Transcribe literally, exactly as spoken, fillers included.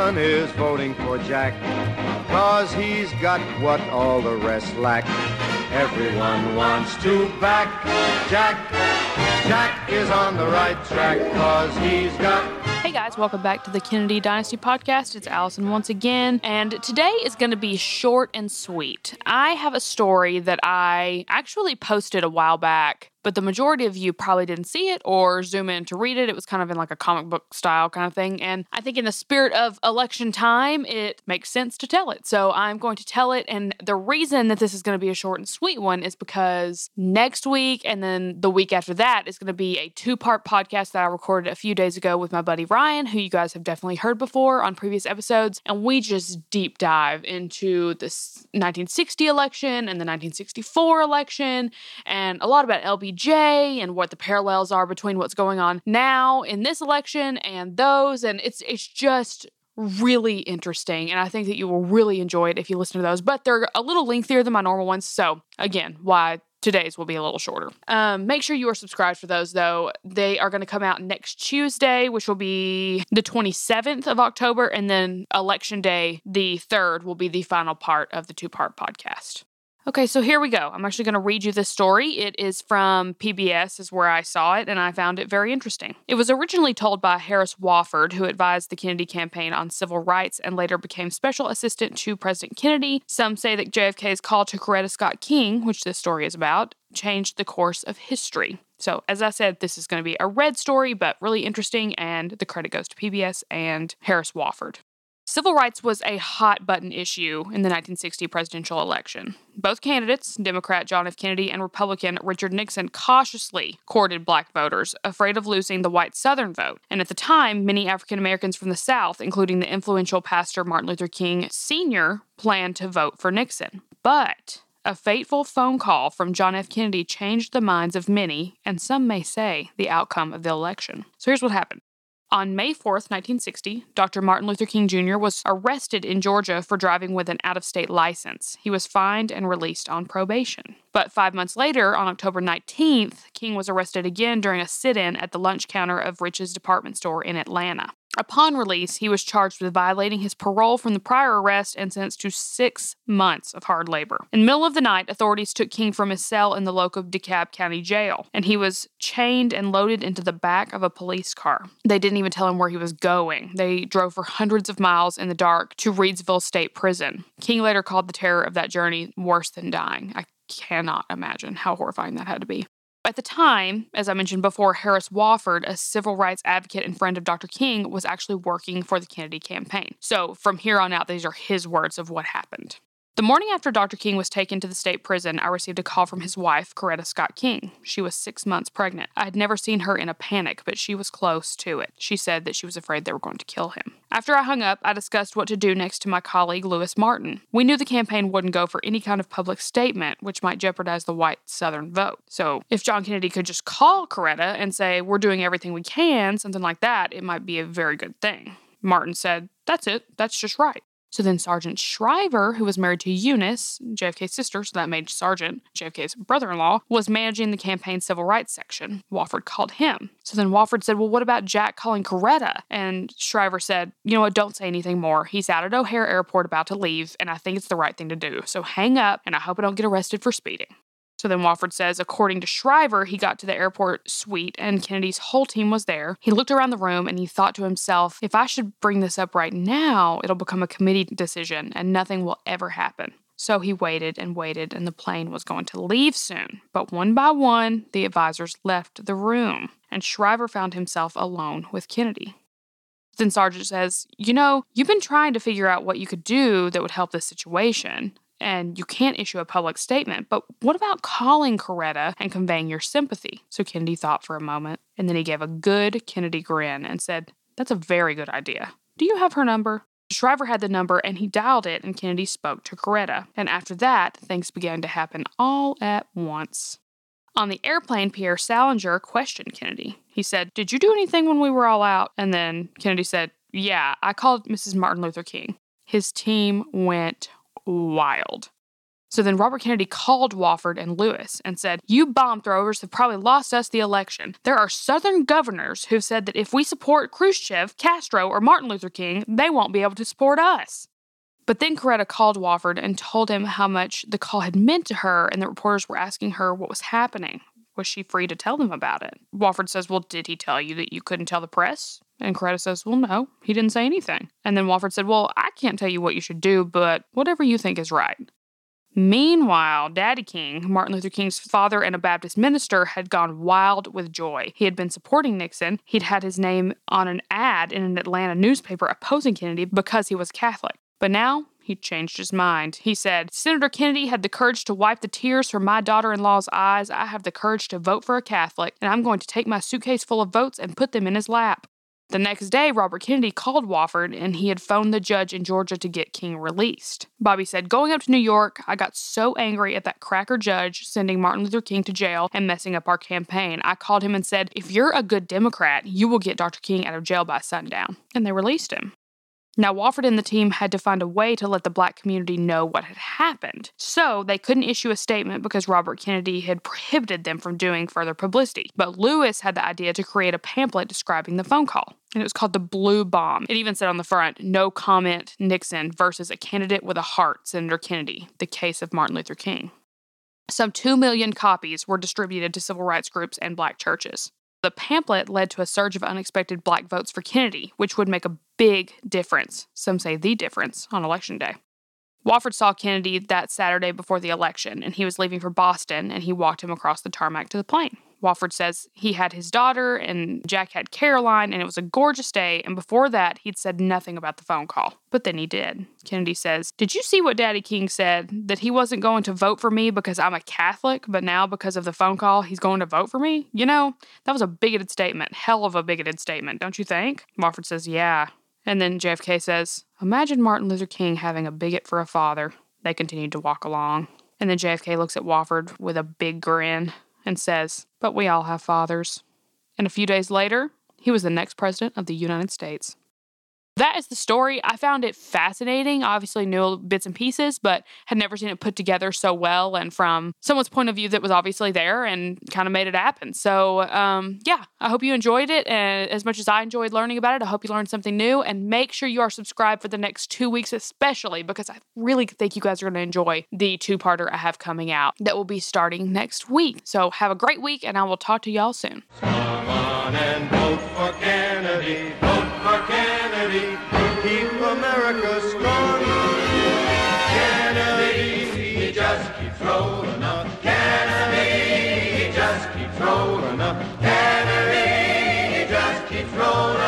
Everyone is voting for Jack, 'cause he's got what all the rest lack. Everyone wants to back Jack. Jack is on the right track, 'cause he's got... Hey guys, welcome back to the Kennedy Dynasty Podcast. It's Allison once again, and today is going to be short and sweet. I have a story that I actually posted a while back, but the majority of you probably didn't see it or zoom in to read it. It was kind of in like a comic book style kind of thing, and I think in the spirit of election time, it makes sense to tell it. So I'm going to tell it, and the reason that this is going to be a short and sweet one is because next week and then the week after that is going to be a two-part podcast that I recorded a few days ago with my buddy Ryan, who you guys have definitely heard before on previous episodes, and we just deep dive into the nineteen sixty election and the nineteen sixty-four election, and a lot about L B J and what the parallels are between what's going on now in this election and those, and it's it's just really interesting, and I think that you will really enjoy it if you listen to those, but they're a little lengthier than my normal ones, so again, why today's will be a little shorter. Um, make sure you are subscribed for those, though. They are going to come out next Tuesday, which will be the twenty-seventh of October, and then Election Day, the third, will be the final part of the two-part podcast. Okay, so here we go. I'm actually going to read you this story. It is from P B S, is where I saw it, and I found it very interesting. It was originally told by Harris Wofford, who advised the Kennedy campaign on civil rights and later became special assistant to President Kennedy. Some say that J F K's call to Coretta Scott King, which this story is about, changed the course of history. So, as I said, this is going to be a red story, but really interesting, and the credit goes to P B S and Harris Wofford. Civil rights was a hot-button issue in the nineteen sixty presidential election. Both candidates, Democrat John F. Kennedy and Republican Richard Nixon, cautiously courted black voters, afraid of losing the white Southern vote. And at the time, many African Americans from the South, including the influential pastor Martin Luther King Senior, planned to vote for Nixon. But a fateful phone call from John F. Kennedy changed the minds of many, and some may say the outcome of the election. So here's what happened. On May fourth, nineteen sixty, Doctor Martin Luther King Junior was arrested in Georgia for driving with an out-of-state license. He was fined and released on probation. But five months later, on October nineteenth, King was arrested again during a sit-in at the lunch counter of Rich's department store in Atlanta. Upon release, he was charged with violating his parole from the prior arrest and sentenced to six months of hard labor. In the middle of the night, authorities took King from his cell in the local DeKalb County Jail, and he was chained and loaded into the back of a police car. They didn't even tell him where he was going. They drove for hundreds of miles in the dark to Reidsville State Prison. King later called the terror of that journey worse than dying. I cannot imagine how horrifying that had to be. At the time, as I mentioned before, Harris Wofford, a civil rights advocate and friend of Doctor King, was actually working for the Kennedy campaign. So from here on out, these are his words of what happened. The morning after Doctor King was taken to the state prison, I received a call from his wife, Coretta Scott King. She was six months pregnant. I had never seen her in a panic, but she was close to it. She said that she was afraid they were going to kill him. After I hung up, I discussed what to do next to my colleague, Lewis Martin. We knew the campaign wouldn't go for any kind of public statement, which might jeopardize the white Southern vote. So if John Kennedy could just call Coretta and say, we're doing everything we can, something like that, it might be a very good thing. Martin said, that's it. That's just right. So then Sergeant Shriver, who was married to Eunice, J F K's sister, so that made Sergeant, J F K's brother-in-law, was managing the campaign's civil rights section. Wofford called him. So then Wofford said, well, what about Jack calling Coretta? And Shriver said, you know what, don't say anything more. He's out at O'Hare Airport about to leave, and I think it's the right thing to do. So hang up, and I hope I don't get arrested for speeding. So then Wofford says, according to Shriver, he got to the airport suite and Kennedy's whole team was there. He looked around the room and he thought to himself, if I should bring this up right now, it'll become a committee decision and nothing will ever happen. So he waited and waited and the plane was going to leave soon. But one by one, the advisors left the room and Shriver found himself alone with Kennedy. Then Sergeant says, you know, you've been trying to figure out what you could do that would help this situation. And you can't issue a public statement, but what about calling Coretta and conveying your sympathy? So Kennedy thought for a moment, and then he gave a good Kennedy grin and said, that's a very good idea. Do you have her number? Shriver had the number, and he dialed it, and Kennedy spoke to Coretta. And after that, things began to happen all at once. On the airplane, Pierre Salinger questioned Kennedy. He said, did you do anything when we were all out? And then Kennedy said, yeah, I called Missus Martin Luther King. His team went wild. So then Robert Kennedy called Wofford and Lewis and said, "You bomb throwers have probably lost us the election. There are Southern governors who've said that if we support Khrushchev, Castro, or Martin Luther King, they won't be able to support us." But then Coretta called Wofford and told him how much the call had meant to her, and the reporters were asking her what was happening. Was she free to tell them about it? Wofford says, "Well, did he tell you that you couldn't tell the press?" And Coretta says, "Well, no, he didn't say anything." And then Wofford said, "Well, I can't tell you what you should do, but whatever you think is right." Meanwhile, Daddy King, Martin Luther King's father and a Baptist minister, had gone wild with joy. He had been supporting Nixon. He'd had his name on an ad in an Atlanta newspaper opposing Kennedy because he was Catholic. But now, he changed his mind. He said, "Senator Kennedy had the courage to wipe the tears from my daughter-in-law's eyes. I have the courage to vote for a Catholic, and I'm going to take my suitcase full of votes and put them in his lap." The next day, Robert Kennedy called Wofford, and he had phoned the judge in Georgia to get King released. Bobby said, "Going up to New York, I got so angry at that cracker judge sending Martin Luther King to jail and messing up our campaign. I called him and said, if you're a good Democrat, you will get Doctor King out of jail by sundown." And they released him. Now, Wofford and the team had to find a way to let the black community know what had happened. So they couldn't issue a statement because Robert Kennedy had prohibited them from doing further publicity. But Lewis had the idea to create a pamphlet describing the phone call. And it was called the Blue Bomb. It even said on the front, "No comment, Nixon versus a candidate with a heart, Senator Kennedy, the case of Martin Luther King." Some two million copies were distributed to civil rights groups and black churches. The pamphlet led to a surge of unexpected black votes for Kennedy, which would make a big difference, some say the difference, on Election Day. Wofford saw Kennedy that Saturday before the election, and he was leaving for Boston, and he walked him across the tarmac to the plane. Wofford says he had his daughter, and Jack had Caroline, and it was a gorgeous day, and before that, he'd said nothing about the phone call. But then he did. Kennedy says, "Did you see what Daddy King said? That he wasn't going to vote for me because I'm a Catholic, but now because of the phone call, he's going to vote for me? You know, that was a bigoted statement. Hell of a bigoted statement, don't you think?" Wofford says, "Yeah." And then J F K says, "Imagine Martin Luther King having a bigot for a father." They continued to walk along. And then J F K looks at Wofford with a big grin and says, "But we all have fathers." And a few days later, he was the next president of the United States. That is the story. I found it fascinating. Obviously knew bits and pieces, but had never seen it put together so well and from someone's point of view that was obviously there and kind of made it happen. So, um, yeah, I hope you enjoyed it. And as much as I enjoyed learning about it, I hope you learned something new. And make sure you are subscribed for the next two weeks, especially because I really think you guys are going to enjoy the two-parter I have coming out that will be starting next week. So have a great week, and I will talk to y'all soon. Come on and vote for Kennedy, vote for Kennedy, keep America strong. Kennedy, he just keeps rolling up. Kennedy, he just keeps rolling up. Kennedy, he just keeps rolling up.